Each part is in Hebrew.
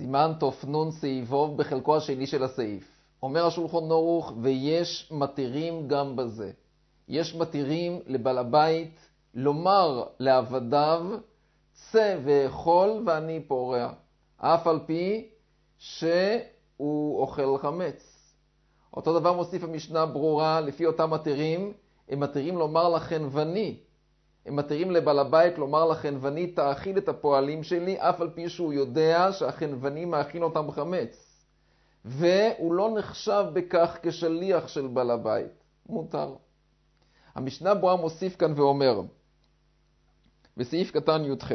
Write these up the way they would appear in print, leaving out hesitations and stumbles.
סימן תופנון סעיבוב בחלקו השני של הסעיף. אומר השולחן ערוך, ויש מתירים גם בזה. יש מתירים לבעל הבית לומר לעבדיו, צא ואכול ואני פורע, אף על פי שהוא אוכל חמץ. אותו דבר מוסיף המשנה ברורה, לפי אותם מתירים, הם מתירים לומר לחנווני, הם מתירים לבעל הבית לומר לחנווני, תאכיל את הפועלים שלי, אף על פי שהוא יודע שהחנווני מאכיל אותם חמץ. והוא לא נחשב בכך כשליח של בעל הבית. מותר. המשנה ברורה מוסיף כאן ואומר, בסעיף קטן י"ח,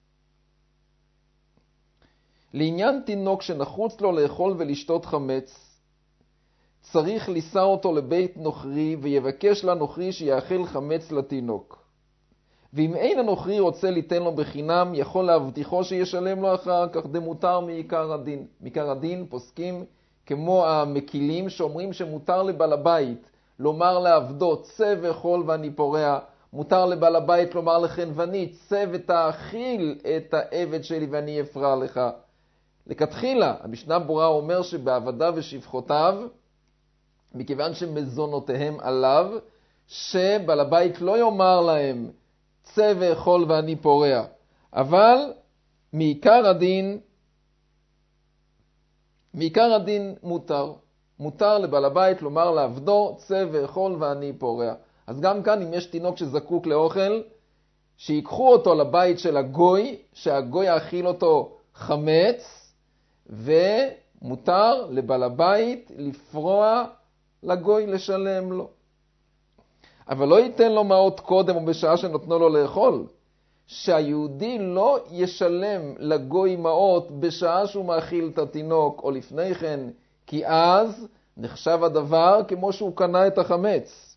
לעניין תינוק שנחוץ לו לאכול ולשתות חמץ, צריך לישא אותו לבית נוכרי ויבקש לנוכרי שיאכל חמץ לתינוק. ואם אין הנוכרי רוצה ליתן לו בחינם, יכול להבטיחו שישלם לו אחר כך, דמותר מעיקר הדין. מעיקר הדין פוסקים כמו המקילים שאומרים שמותר לבעל הבית לומר לעבדו, צא ואכול ואני פורע. מותר לבעל הבית לומר לחנווני, צא ותאכיל את העבד שלי ואני אפרע לך. לכתחילה, המשנה ברורה אומר שבעבדיו ושפחותיו, מכיוון שמזונותיהם עליו, שבעל הבית לא יאמר להם, צא ואכול ואני פורע. אבל מעיקר הדין מותר. מותר לבעל הבית לומר לעבדו, צא ואכול ואני פורע. אז גם כאן אם יש תינוק שזקוק לאוכל, שיקחו אותו לבית של הגוי, שהגוי יאכיל אותו חמץ, ומותר לבעל הבית לפרוע לגוי לשלם לו. אבל לא ייתן לו מעות קודם או בשעה שנותנו לו לאכול. שהיהודי לא ישלם לגוי מעות בשעה שהוא מאכיל את התינוק או לפני כן, כי אז נחשב הדבר כמו שהוא קנה את החמץ.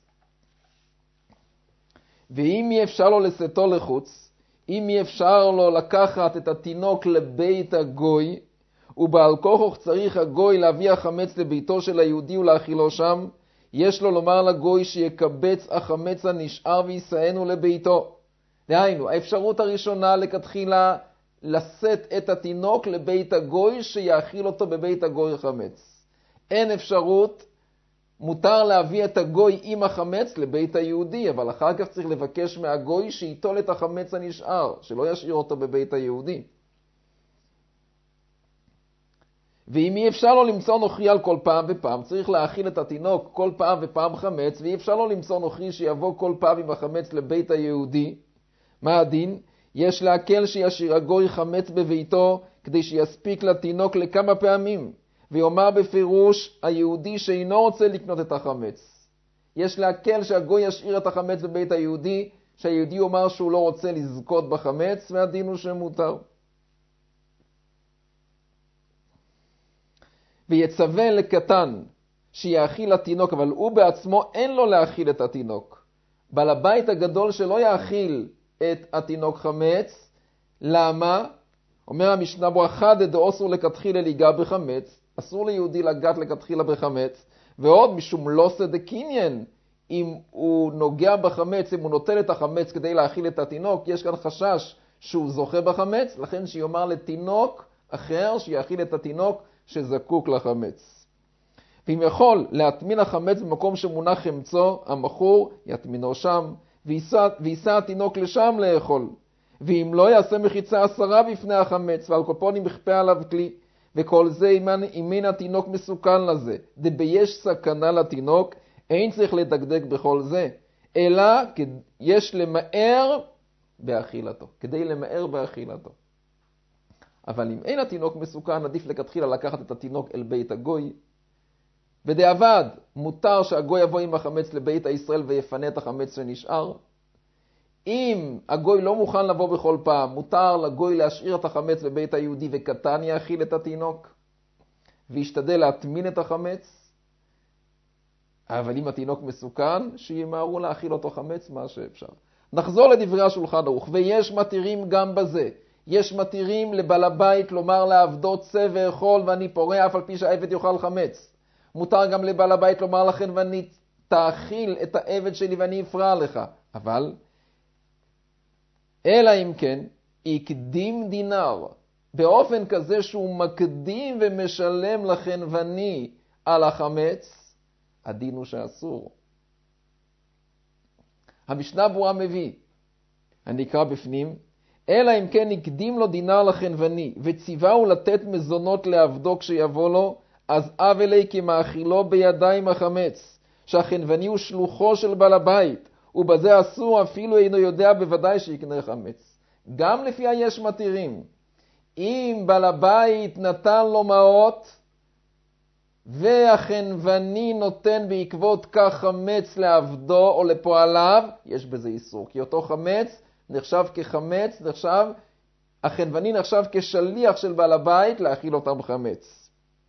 ואם אי אפשר לו לשאתו לחוץ, אם אי אפשר לו לקחת את התינוק לבית הגוי, ובעל כורח צריך הגוי להביא החמץ לביתו של היהודי ולהאכילו שם, יש לו לומר לגוי שיקבץ החמץ הנשאר ויסענו לביתו. דהיינו, האפשרות הראשונה לכתחילה לשאת את התינוק לבית הגוי שיאכיל אותו בבית הגוי חמץ. אין אפשרות, מותר להביא את הגוי עם החמץ לבית היהודי, אבל אחר כך צריך לבקש מהגוי שיטול את החמץ הנשאר, שלא ישאיר אותו בבית היהודי. ואם אי אפשר לו למצוא נוכרי על כל פעם ופעם, צריך להאכיל את התינוק כל פעם ופעם חמץ, ואי אפשר לו למצוא נוכרי שיבוא כל פעם עם החמץ לבית היהודי. מה הדין? יש להקל שישאיר הגוי חמץ בביתו, כדי שיספיק לתינוק לכמה פעמים. ויאמר בפירוש היהודי שאינו רוצה לקנות את החמץ. יש להקל שהגוי ישאיר את החמץ בבית היהודי, שהיהודי אומר שהוא לא רוצה לזכות בחמץ, והדין הוא שמותר. ויצווה לקטן שיאכיל התינוק, אבל הוא בעצמו אין לו להאכיל את התינוק. בעל הבית הגדול שלא יאכיל את התינוק חמץ. למה? אומר המשנה ברורה, דאוסור לכתחילה ליגע בחמץ, אסור ליהודי לגעת לכתחילה בחמץ, ועוד משום לא סדקינין, אם הוא נוגע בחמץ, אם הוא נוטל את החמץ כדי להאכיל את התינוק, יש כאן חשש שהוא זוכה בחמץ, לכן שיאמר לתינוק אחר שיאכיל את התינוק שזקוק לחמץ. ואם יכול להטמין החמץ במקום שמונח חמצו, המכור יטמינו שם, ויישא התינוק לשם לאכול. ואם לא, יעשה מחיצה 10 בפני החמץ, ועל קופונים יכפה עליו כלי. וכל זה אם אין התינוק מסוכן לזה, דביש סכנה לתינוק, אין צריך לדקדק בכל זה, אלא יש למאר באכילתו, כדי למאר באכילתו. אבל אם אין התינוק מסוכן, עדיף לכתחילה לקחת את התינוק אל בית הגוי. בדיעבד, מותר שהגוי יבוא עם החמץ לבית הישראל ויפנה את החמץ שנשאר. אם הגוי לא מוכן לבוא בכל פעם, מותר לגוי להשאיר את החמץ בבית היהודי וקטן יאכיל את התינוק, וישתדל להטמין את החמץ. אבל אם התינוק מסוכן, שימהרו להאכיל אותו חמץ מה שאפשר. נחזור לדברי השולחן ערוך, ויש מתירים גם בזה. יש מתירים לבעל הבית לומר לעבדו, צא ואכול ואני פורע, אף על פי שהעבד יאכל חמץ. מותר גם לבעל הבית לומר לכן ואני תאכיל את העבד שלי ואני אפרע לך. אבל אלא אם כן, יקדים דינר באופן כזה שהוא מקדים ומשלם לחנווני על החמץ, הדין הוא שאסור. המשנה ברורה מביא, אני אקרא בפנים, אלא אם כן הקדים לו דינר לחנווני, וציווהו לתת מזונות לעבדו כשיבוא לו, אז אבלי כמאכילו בידיים החמץ, שהחנווני הוא שלוחו של בעל הבית, ובזה אסור אפילו אינו יודע בוודאי שיקנה חמץ. גם לפי היש מתירים, אם בעל הבית נתן לו מעות, והחנווני נותן בעקבות כך חמץ לעבדו או לפועליו, יש בזה איסור, כי אותו חמץ נחשב כחמץ, החנווני נחשב כשליח של בעל הבית להאכיל אותם חמץ.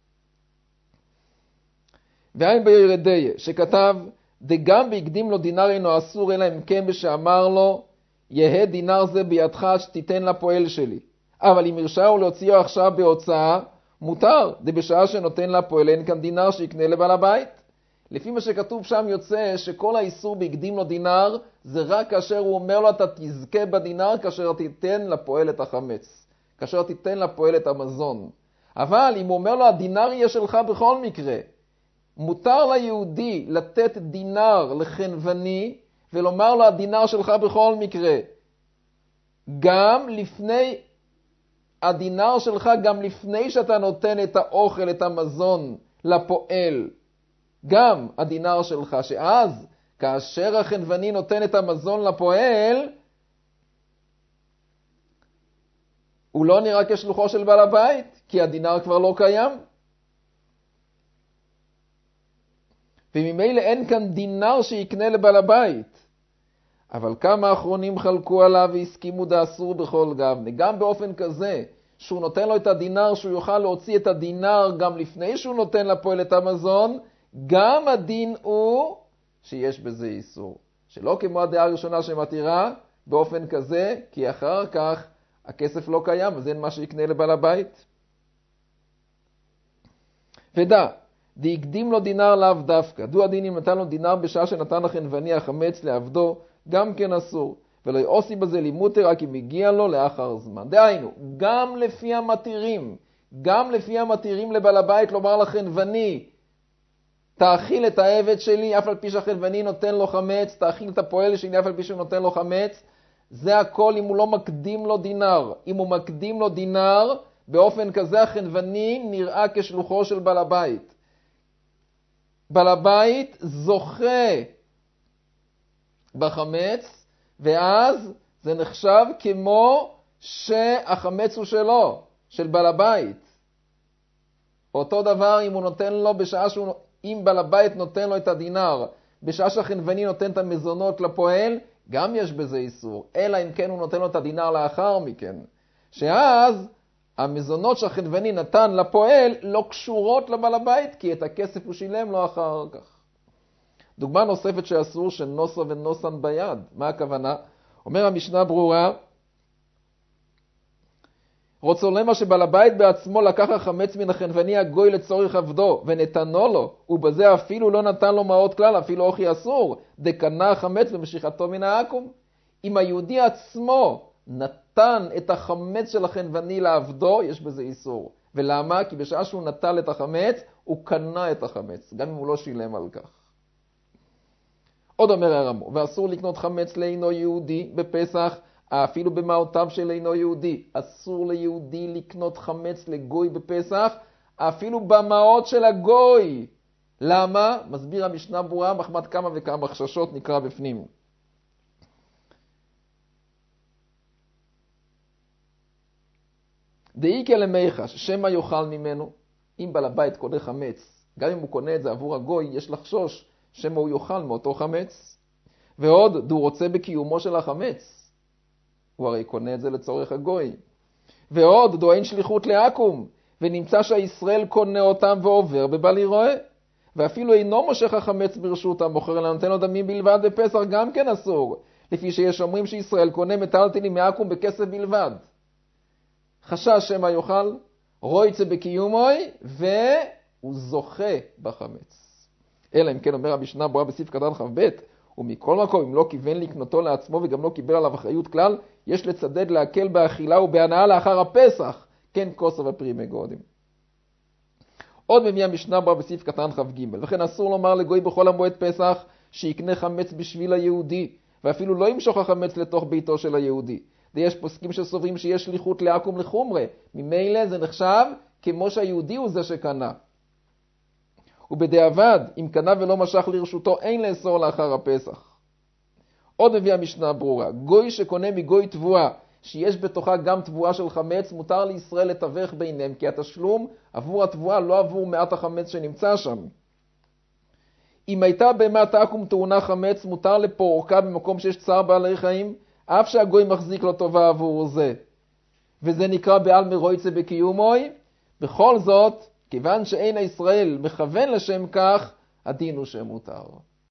ואין בירדיה שכתב, דגם בהקדים לו דינר אינו אסור, אלא אם כן בשאמר לו, יהא דינר זה בידך שתיתן לפועל שלי. אבל אם הרשאו להוציאו עכשיו בהוצאה, מותר, בשעה שנותן לפועל אין כאן דינר שיקנה לבעל הבית. לפי מה שכתוב שם יוצא שכל האיסור בהקדים לו דינר, זה רק כאשר הוא אומר לו אתה תזכה בדינר כאשר תיתן לפועל את החמץ, כאשר תיתן לפועל את המזון. אבל אם הוא אומר לו הדינר יהיה שלך בכל מקרה, מותר ליהודי לתת דינר לחנווני ולומר לו הדינר שלך בכל מקרה. גם לפני הדינר שלך, גם לפני שאתה נותן את האוכל, את המזון לפועל, גם הדינר שלך, שאז כאשר החנווני נותן את המזון לפועל, הוא לא נראה כשלוחו של בעל הבית, כי הדינר כבר לא קיים. וממילא אין כאן דינר שיקנה לבעל הבית. אבל כמה האחרונים חלקו עליו והסכימו דאסור בכל גבנה. גם באופן כזה, שהוא נותן לו את הדינר, שהוא יוכל להוציא את הדינר גם לפני שהוא נותן לפועל את המזון, גם הדין הוא שיש בזה איסור. שלא כמו הדעה הראשונה שמתירה באופן כזה, כי אחר כך הכסף לא קיים, אז אין מה שיקנה לבעל הבית. ודע, דהקדים לו דינר לאו דווקא. דו הדין אם נתן לו דינר בשעה שנתן לחנווני החמץ לעבדו, גם כן אסור. ולא יעושי בזה לימוטר רק אם הגיע לו לאחר זמן. דהיינו, גם לפי המתירים לבעל הבית לומר לחנווני, תאכיל את העבד שלי, אף על פי שהחנווני נותן לו חמץ, תאכיל את הפועל שלי, אף על פי שהוא נותן לו חמץ, זה הכל אם הוא לא מקדים לו דינר. אם הוא מקדים לו דינר, באופן כזה החנווני נראה כשלוחו של בעל הבית. בעל הבית זוכה בחמץ, ואז זה נחשב כמו שהחמץ הוא שלו, של בעל הבית. אותו דבר אם הוא נותן לו אם בעל הבית נותן לו את הדינר, בשעה שהחנווני נותן את המזונות לפועל, גם יש בזה איסור. אלא אם כן הוא נותן לו את הדינר לאחר מכן. שאז המזונות שהחנווני נתן לפועל לא קשורות לבעל הבית, כי את הכסף הוא שילם לו אחר כך. דוגמה נוספת שאסור שנוסה ונוסן ביד. מה הכוונה? אומר המשנה ברורה, רוצה למה שבעל הבית בעצמו לקח החמץ מן החנווני הגוי לצורך עבדו ונתנו לו, ובזה אפילו לא נתן לו מעות כלל, אפילו אוכי אסור, דקנה החמץ ומשיכתו מן העקום. אם היהודי עצמו נתן את החמץ של החנווני לעבדו, יש בזה איסור. ולמה? כי בשעה שהוא נטל את החמץ, הוא קנה את החמץ, גם אם הוא לא שילם על כך. עוד אומר הרמו, ואסור לקנות חמץ לאינו יהודי בפסח, אפילו במעותיו של אינו יהודי. אסור ליהודי לקנות חמץ לגוי בפסח, אפילו במעות של הגוי. למה? מסביר המשנה ברורה, מחמת כמה וכמה חששות, נקרא בפנים. דאיקה למיחש, שמה יאכל ממנו. אם בעל הבית קונה חמץ, גם אם הוא קונה את זה עבור הגוי, יש לחשוש שמה הוא יאכל מאותו חמץ. ועוד, דו רוצה בקיומו של החמץ. הוא הרי קונה את זה לצורך הגוי. ועוד, דו אין שליחות לעקום, ונמצא שהישראל קונה אותם ועובר בבל ירואה. ואפילו אינו מושך החמץ ברשות המוכר, אלא נותן לו דמים בלבד בפסח, גם כן אסור. לפי שיש אומרים שישראל קונה מטלטלים מעקום בכסף בלבד. חשש שמה יאכל, רויצה בקיומוי, והוא זוכה בחמץ. אלא אם כן אומר המשנה ברורה בסעיף קטן כ"ב, ומכל מקום אם לא כיוון לקנותו לעצמו וגם לא קיבל עליו אחריות כלל, יש לצדד להקל באכילה ובהנאה לאחר הפסח, כן כוסר ופרי מגודים. עוד מביא המשנה ברורה בסעיף קטן כ"ג, וכן אסור לומר לגוי בכל המועד פסח שיקנה חמץ בשביל היהודי, ואפילו לא ימשוך החמץ לתוך ביתו של היהודי. ויש פוסקים שסוברים שיש שליחות לעכו"ם לחומרה, ממילא זה נחשב כמו שהיהודי הוא זה שקנה. ובדיעבד, אם קנה ולא משך לרשותו, אין לאסור לאחר הפסח. עוד מביא המשנה ברורה, גוי שקונה מגוי תבואה, שיש בתוכה גם תבואה של חמץ, מותר לישראל לתווך ביניהם, כי התשלום עבור התבואה לא עבור מעט החמץ שנמצא שם. אם הייתה בהמת עכו"ם טעונה חמץ, מותר לפורקה במקום שיש צער בעלי חיים, אף שהגוי מחזיק לו טובה עבור זה. וזה נקרא בעל מרויצה בקיומוי. בכל זאת, כיוון שאין הישראל מכוון לשם כך, הדין הוא שמותר.